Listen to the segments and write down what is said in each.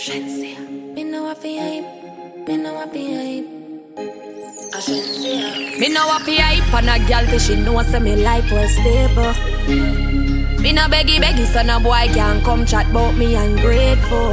Me know I be hype. Me know I be hype. Me know I be hype on a girl till she know say me life well stable. Me no beggy, so no boy can come chat about me ungrateful.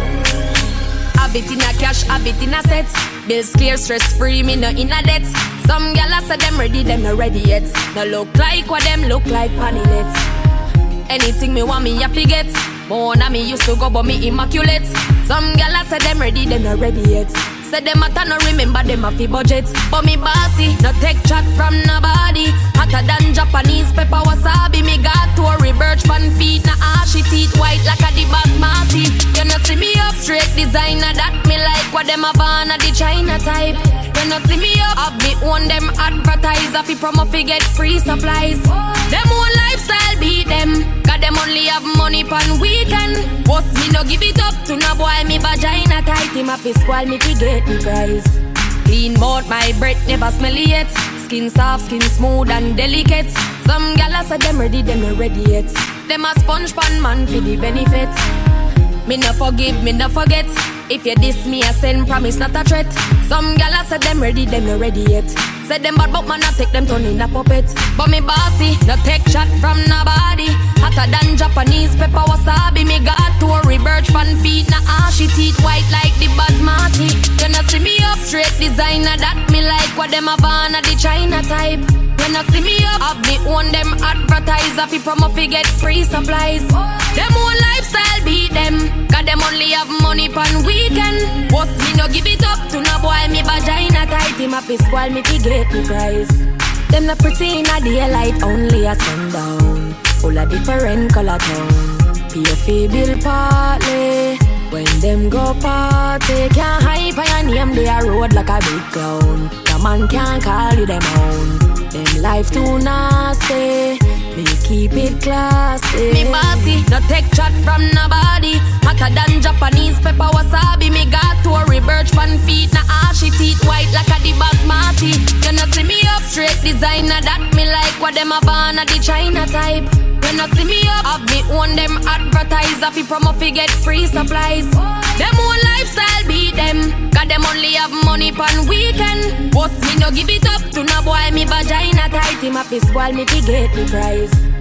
Habit in a cash, habit in a set. Bills clear, stress free, me no in a debt. Some gyal say them ready, them no ready yet. No look like what them look like panilets. Anything me want me have to get. More than me used to go but me immaculate. Some gyal say them ready, them no ready yet. Say them a no remember them a fi budget. But me bossy, no take chat from nobody. Hotter than Japanese pepper wasabi. Me got Tory birch pan feet. Na ashy teeth white like a the basmati. You no see me up straight designer that me like. What them a born a the China type. You no see me up, have me own them advertiser. Fi promo fi get free supplies. Them own lifestyle beat them. Cause them only have money pan weekend. Boss me no give it up to no boy. Me vagina tight. Him a fi squall me fi get the price. Clean mouth, my breath never smelly yet. Skin soft, skin smooth and delicate. Some gyal say them ready, them no ready yet. Them a sponge pan man for the benefit. Me no forgive, me no forget. If you diss me, I send promise not a threat. Some gyal say them ready, them no ready yet. Say them bad but man I take them turn in a puppet. But me bossy, no take chat from nobody. Hotter than Japanese pepper wasabi. Me got Tory birch pan feet. Na ashy teeth white like the basmati. You no see me up straight designer that me like. What them a born a the China type. You no see me up, have me own them advertiser. Fi promo fi get free supplies. Them own lifestyle beat them. Cause them only have money pan weekend. Boss me no give it up to no boy. Me vagina tight. Him a fi squall me fi get the price. Them not pretty in a daylight, only a sundown. Full of different color tone. PFA bill partly. When them go party, can't hype on your name, they a road like a big clown. The man can't call you them own. Them life too nasty. Me keep it classy. Me bossy, no take chat from nobody. Hotter than Japanese pepper wasabi. Me got Tory birch pan feet. Na ashy teeth white like a the basmati. You no see me up straight designer that me like. What them a born a the China type. You no see me up, have me own them advertiser. Fi promo fi get free supplies. Them own lifestyle beat them. Cause them only have money pan weekend. Boss me no give it up to no boy. Me vagina tight. Him a fi squall me fi get the price.